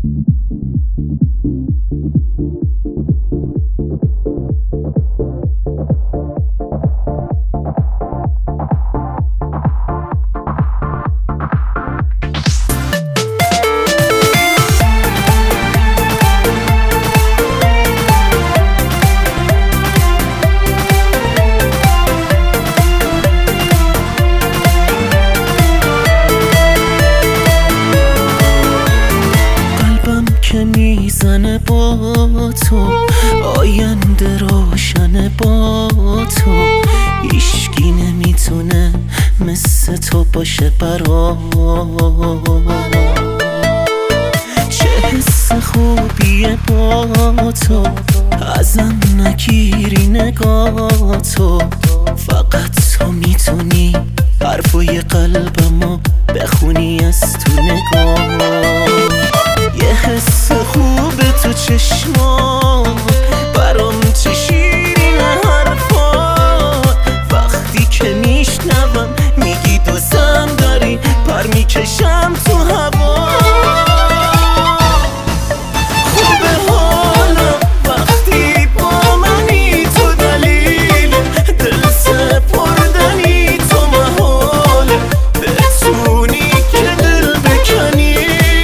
که میزنه با تو، آینده روشن با تو، هیچکی نمیتونه مثل تو باشه برام. چه حس خوبیه با تو، ازم نگیری نگاه تو، فقط تو میتونی حرفای قلبمو بخونی از تو نگاه. یه حس خوبه تو چشما، برام چه شیرینه حرفات، وقتی که میشنوم میگی دوستم داری، پر میکشم تو هوا. خوبه حالا وقتی با منی، تو دلیل دل سپردنی، تو محاله بتونی که دل بکنی.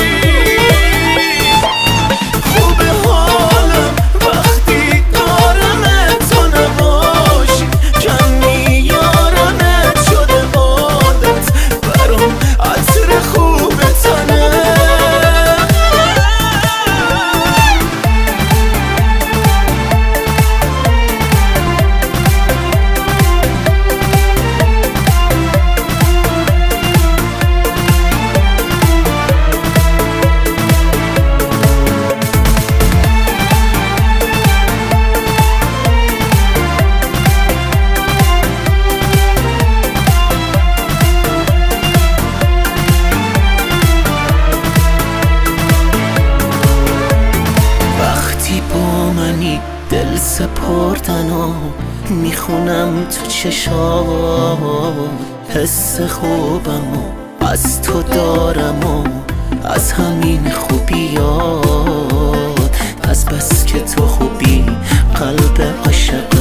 دل سپردن و میخونم تو چشات، حس خوبم و از تو دارم و از همین خوبیات، از بس که تو خوبی قلب عاشق